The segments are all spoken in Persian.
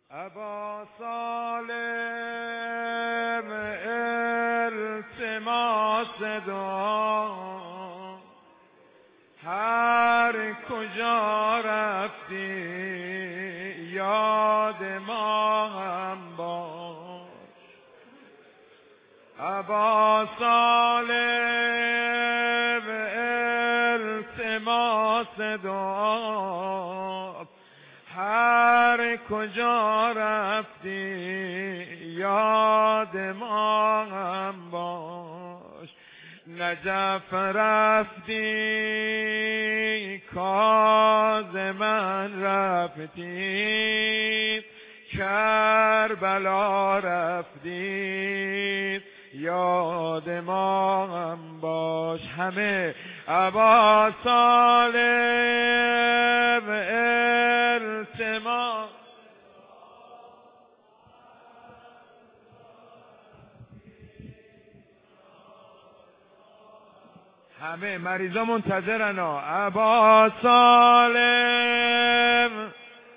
ابا سالم التماس دعا، هر کجا رفتی یاد ما هم باش. ابا سالم التماس دعا، هر کجا رفتی یاد ما هم باش. نجف رفتی کاظمن رفتی، کربلا رفتی یاد ما هم باش. همه ابا سالم التماس، همه مریضا منتظرن. ابا سالم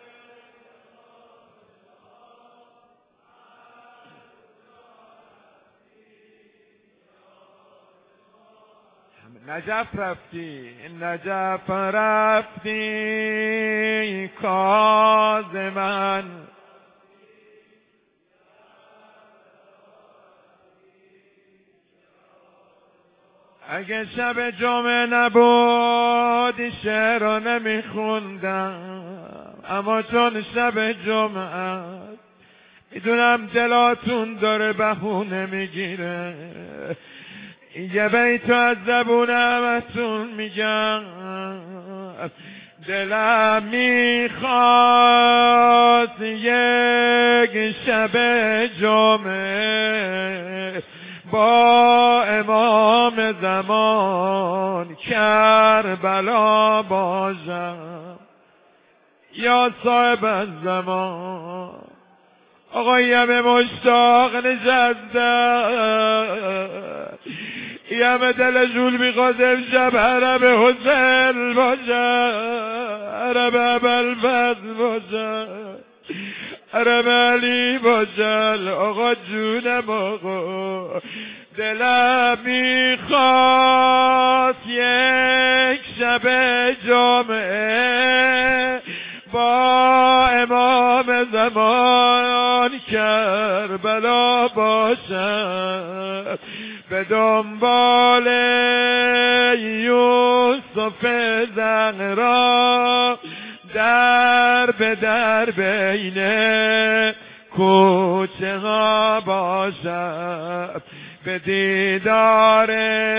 نجف رفتی، نجف رفتی کاظمن، اگه شب جمعه نبود شعر رو نمیخوندم، اما چون شب جمعه میدونم دلاتون داره بهونه میگیره، یه بیتو از زبون همتون میگم. دلم میخواست یک شب جمعه با امام زمان کربلا باشم، یا صاحب الزمان. آقای همه مشتاق نشستن، یه همه دلشون میخواست امشب حرم حسین باشه، حرم ابوالفضل باشه، حرم علی باشه. آقا جونم آقا، دلم میخواست یک شب جمعه با امام زمان کربلا باشم، به دنبال یوسف زهرا در به در بین کوچه ها باشم، به دیدار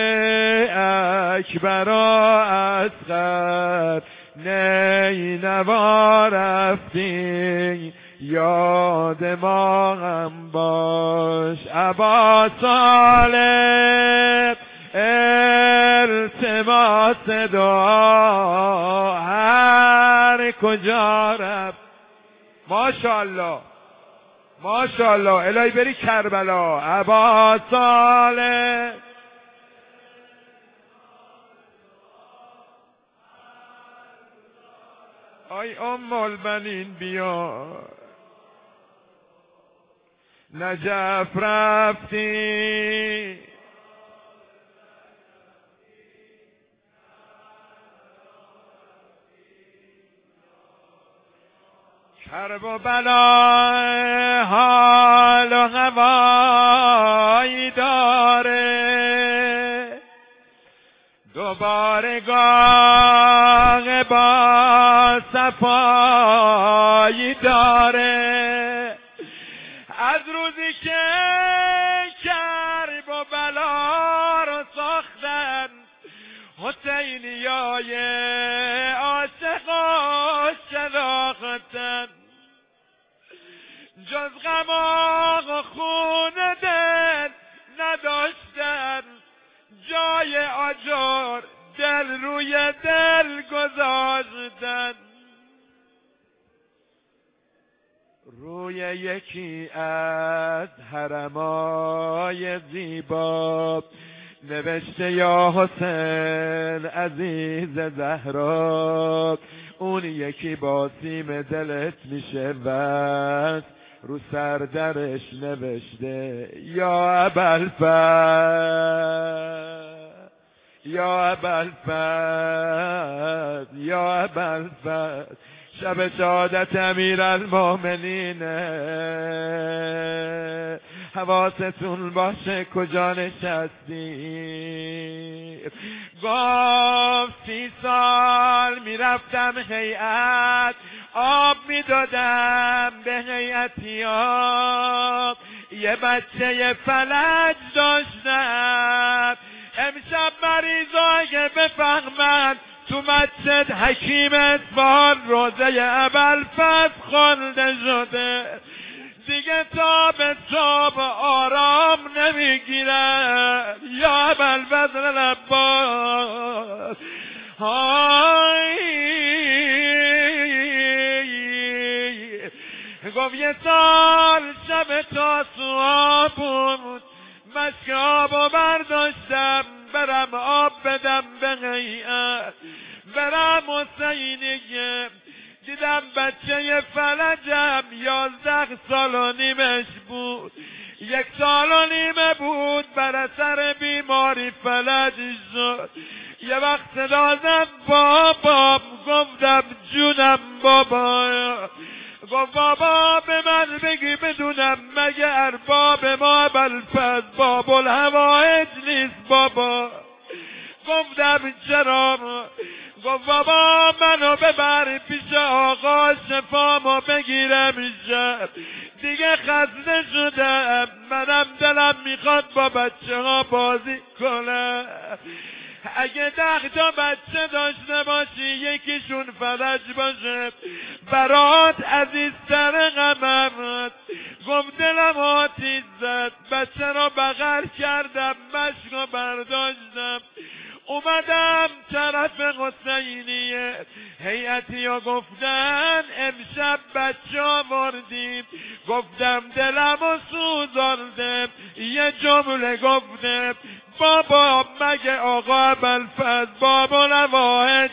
اکبر و اصغر نینوا رفتی یاد ما هم باش. ابا صالح التماس دعا، هر کجا رفت. ماشاءالله ماشاءالله، الهی بری کربلا. ابا صالح آی ام البنین بیا، نجف رفتی کرب و بلا حال و هوایی داره، دوباره گاه با صفایی داره، از روزی که کرب و بلا رو ساختن حسینیای عاشق و شناختن، جز غم و خون دل نداشتن، جای آجر دل روی دل گذاشتن، روی یکی از حرمای زیبا نوشته یا حسین عزیز زهرا، اون یکی با سیم دلت میشه بس رو سردرش نوشته یا ابوالفضل یا ابوالفضل یا ابوالفضل شب شهادت امیرالمومنینه حواستون باشه کجا نشستی. گفت 30 سال میرفتم هیئت آب میدادم به هیئتی‌ها یه بچه فلج داشتم امشب مریضا اگه بفهمن تو مسجد حکیم اصفهان روزه ابوالفضل خوانده شده دیگه تا به صبح آرام نمیگیرن یا ابوالفضل العباس. گفت 1 سال شب تاسوعا بود مشک آبو برداشتم برم آب بدم به هیئت برم حسینیه دیدم بچه فلجم 11 سال و نیمش بود 1 سال و نیمه بود بر اثر بیماری فلج شد. یه وقت صدا زد بابا گفتم جونم بابا گفت بابا به من بگی بدونم مگه ارباب ما ابوالفضل باب الهوایج نیست بابا. گفتم چرا؟ گفت بابا منو ببر پیش آقا شفامو بگیرم شب دیگه خسته شدم منم دلم میخواد با بچه ها بازی کنم. اگه 10 تا بچه داشته باشی یکیشون فلج باشه برات عزیزتر غمت. گفت دلم آتیش زد بچه رو بغل کردم مشک رو برداشتم اومدم طرف حسینیه هیئتی ها گفتن امشب بچه آوردیم گفتم دلم رو سوزاندم یه جمله گفتم بابا مگه آقا ابوالفضل باب الهوایج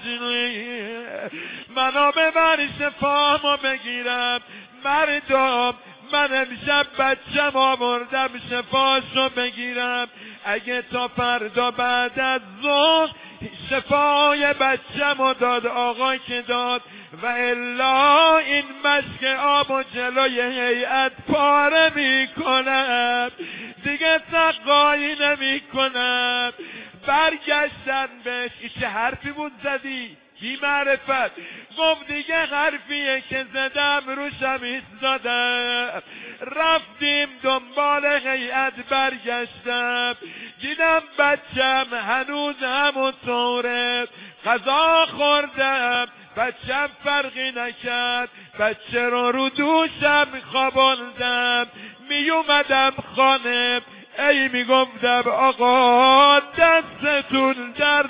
منو ببر شفامو بگیرم مردم من امشب بچم آوردم شفاشو بگیرم اگه تا فردا بعد از ظهر شفای بچم داد آقا که داد و الا این مشک آب و جلوی هیئت پاره میکنم دیگه سقایی نمیکنم. برگشتن بهش چه حرفی بود زدی بی معرفت؟ گفت دیگه حرفیه که زدم روشم ایستادم. رفتیم دنبال هیئت برگشتم دیدم بچم هنوز همونطوره غذا خوردم بچم فرقی نکرد بچه رو دوشم خوابوندم میومدم خانه ای میگفتم آقا دستتون در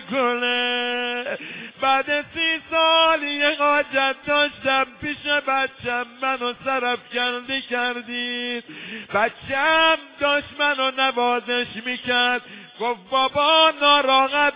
نکنه. بعد 30 سال یه حاجت داشتم پیش بچم منو سرافکنده کردید بچم داشت منو نوازش میکرد گفت بابا ناراحت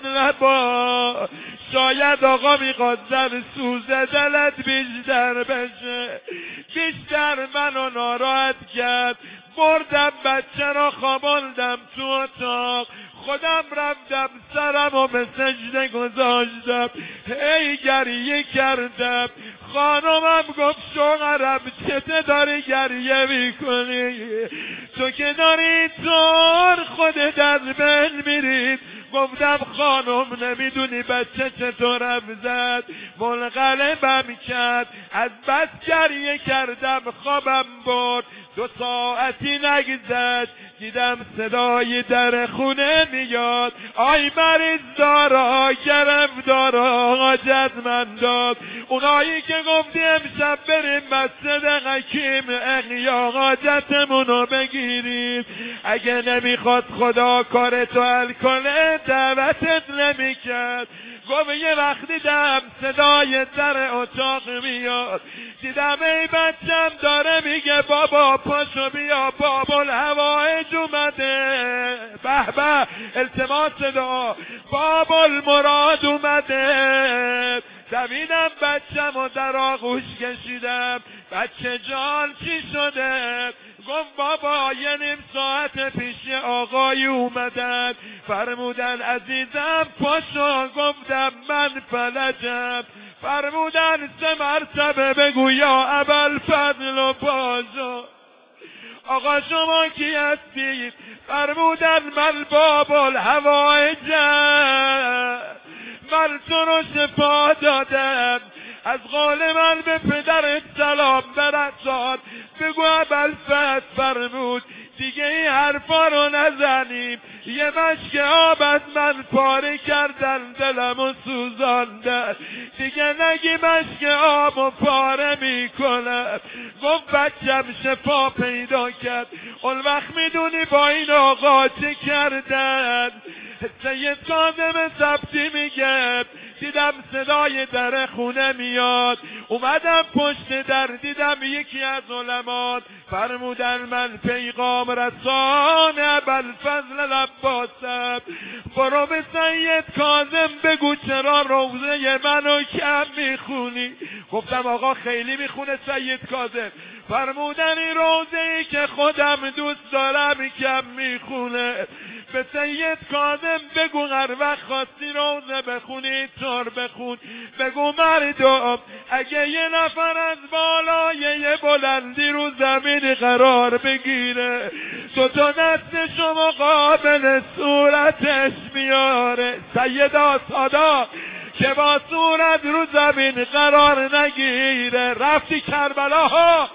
نباش شاید آقا میخواد در سوز دلت بیشتر بشه بیشتر منو ناراحت کرد. بردم بچه را خواباندم تو اتاق خودم رفتم سرمو به سجده گذاشتم هی گریه کردم. خانمم گفت شوهرم چته داری گریه میکنی تو که داری طور خودت از بین میری. گفتم خانم نمیدونی بچه چطورم زد منقلبم کرد از بس گریه کردم خوابم برد 2 ساعتی نگذشت دیدم صدای در خونه میاد آی مریض دارا گرفتارا حاجتمندان اونایی که گفتی امشب بریم مسجد حکیم احیا حاجتمونو بگیریم اگه نمیخواد خدا کارتو حل کنه دعوتت نمیکرد. گفت یه وقت دیدم صدای در اتاق میاد دیدم ای بچم داره میگه بابا پاشو بیا باب الهوایج اومده به به التماس دعا باب المراد اومده دویدم بچم و در آغوش کشیدم. بچه جان چی شده؟ گفت بابا یه نیم ساعت پیش آقای اومدن فرمودن عزیزم پاشو. گفتم من فلجم. فرمودن 3 مرتبه بگو یا ابوالفضل و پاشو. آقا شما کی هستید؟ فرمودن من باب الحوائجم، من تو رو شفا دادم. از قول من به پدرت سلام برسان. بگو ابوالفضل فرمود دیگه این حرفا رو نزنیم. یه مشک آب از من پاره کردن دلمو سوزاندن. دیگه نگی مشک آبو پاره میکنم. گفت بچم شفا پیدا کرد. اون وقت میدونی با این آقا چه کردن؟ سید کاظم سبتی میگه دیدم صدای در خونه میاد. اومدم پشت در دیدم یکی از علمان. فرمودن من پیغام رسان ابوالفضل عباسم. برو به سید کاظم بگو چرا روزه منو کم میخونی. گفتم آقا خیلی میخونه سید کاظم. فرمودن این روزه‌ای که خودم دوست دارم کم میخونه. به سید کاظم بگو هر وقت خواستی روزه بخونی طور بخون. بگو مردم اگه یه نفر از بالای یه بلندی رو زمین قرار بگیره تو دستشو مقابل صورتش میاره. سیدا سادا که با صورت رو زمین قرار نگیره. رفتی کربلا ها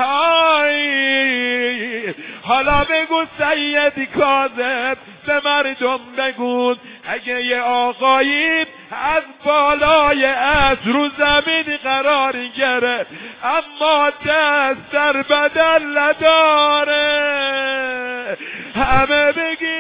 های. حالا بگو سید کاظم به مردم بگو اگه یه آقایی از بالای از رو زمین قرار گرفت اما دست در بدن نداره همه بگی